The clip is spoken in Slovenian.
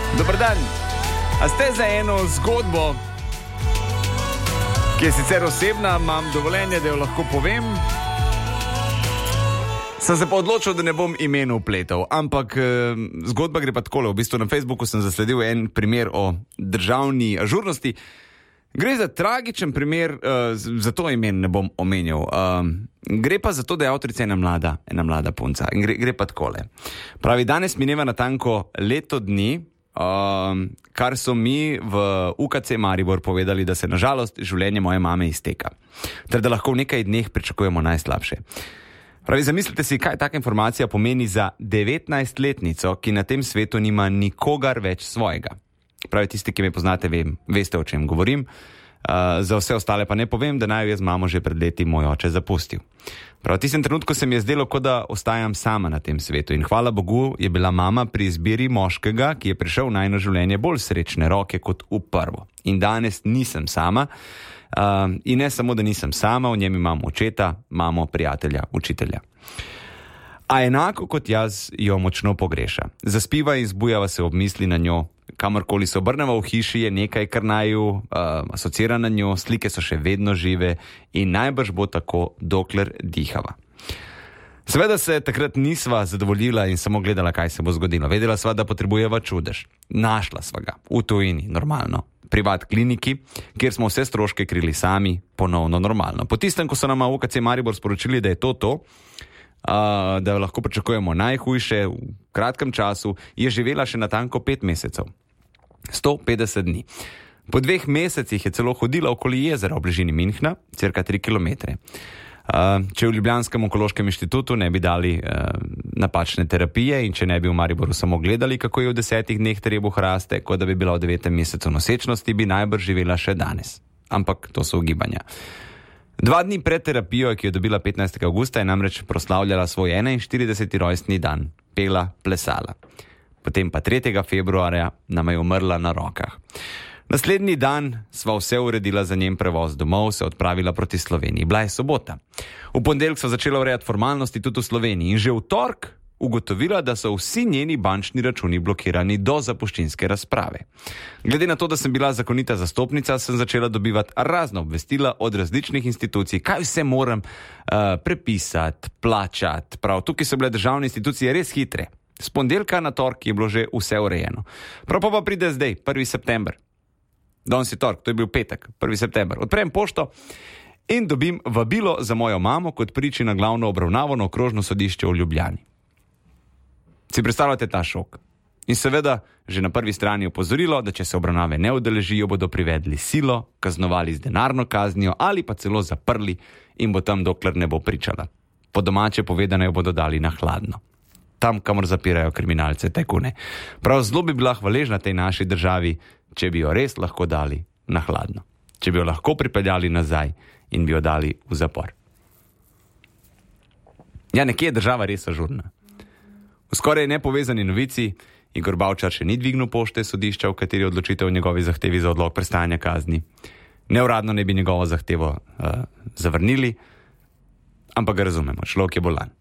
Dober dan. A ste za eno zgodbo, ki je sicer osebna, imam dovoljenje, da jo lahko povem. Sem se pa odločil, da ne bom imen vpletal, ampak zgodba gre pa takole. V bistvu na Facebooku sem zasledil en primer o državni ažurnosti. Gre za tragičen primer, zato imen ne bom omenjal. Gre pa za to, da je avtorica ena mlada punca. In gre pa takole. Pravi, danes mineva natanko leto dni, kar so mi v UKC Maribor povedali, da se nažalost življenje moje mame izteka. Ter da lahko v nekaj dneh pričakujemo najslabše. Pravi, zamislite si, kaj taka informacija pomeni za 19-letnico, ki na tem svetu nima nikogar več svojega. Pravi, tisti, ki me poznate, veste, o čem govorim. Za vse ostale pa ne povem, da naj jaz mamo že pred leti moj oče zapustil. Prav v tistem trenutku se mi je zdelo, kot da ostajam sama na tem svetu. In hvala Bogu je bila mama pri izbiri moškega, ki je prišel v najino življenje bolj srečne roke kot v prvo. In danes nisem sama. In ne samo, da nisem sama, v njem imam očeta, mamo, prijatelja, učitelja. A enako kot jaz jo močno pogreša. Zaspiva in zbujava se ob misli na njo. Kamorkoli se obrneva v hiši, je nekaj, kar naju asocira na njo, slike so še vedno žive in najbrž bo tako, dokler dihava. Seveda se takrat nisva zadovoljila in samo gledala, kaj se bo zgodilo. Vedela sva, da potrebujeva čudež. Našla sva ga v tujini, normalno. Privat kliniki, kjer smo vse stroške krili sami, ponovno normalno. Po tistem, ko so nama v UKC Maribor sporočili, da je to, da jo lahko pričakujemo najhujše v kratkem času, je živela še natanko 5 mesecev. 150 dni. Po 2 mesecih je celo hodila okoli jezera v bližini Münchna, cirka 3 kilometre. Če v Ljubljanskem onkološkem inštitutu ne bi dali napačne terapije in če ne bi v Mariboru samo gledali, kako je v 10 dneh trebuh raste, kot da bi bila v 9. mesecu nosečnosti, bi najbrž živela še danes. Ampak to so ugibanja. 2 dni pred terapijo, ki jo dobila 15. avgusta, je namreč proslavljala svoj 41. rojstni dan. Pela, plesala. Potem pa 3. februarja nama je umrla na rokah. Naslednji dan sva vse uredila za njen prevoz domov, se odpravila proti Sloveniji. Bila je sobota. V ponedeljek sva začela urejati formalnosti tudi v Sloveniji in že v torek ugotovila, da so vsi njeni bančni računi blokirani do zapuščinske razprave. Glede na to, da sem bila zakonita zastopnica, sem začela dobivati razna obvestila od različnih institucij, kaj vse moram prepisati, plačati. Prav, tukaj so bile državne institucije res hitre. S ponedeljka na torek je bilo že vse urejeno. Prav pa pride zdaj, 1. september. Danes je torek, to je bil petek, 1. september. Odprem pošto in dobim vabilo za mojo mamo kot priči na glavno obravnavo na okrožno sodišče v Ljubljani. Si predstavljate ta šok? In seveda, že na prvi strani opozorilo, da če se obravnave ne udeležijo, bodo privedli silo, kaznovali z denarno kaznijo ali pa celo zaprli in bo tam, dokler ne bo pričala. Po domače povedano jo bodo dali na hladno. Tam, kamor zapirajo kriminalce, tajkune. Prav zelo bi bila hvaležna tej naši državi, če bi jo res lahko dali na hladno. Če bi jo lahko pripeljali nazaj in bi jo dali v zapor. Ja, nekje je država res ažurna. V skoraj nepovezani novici Igor Bavčar še ni dvignil pošte sodišča, v kateri odločitev o njegovi zahtevi za odlog prestajanja kazni. Neuradno ne bi njegovo zahtevo zavrnili, ampak ga razumemo, človek je bolan.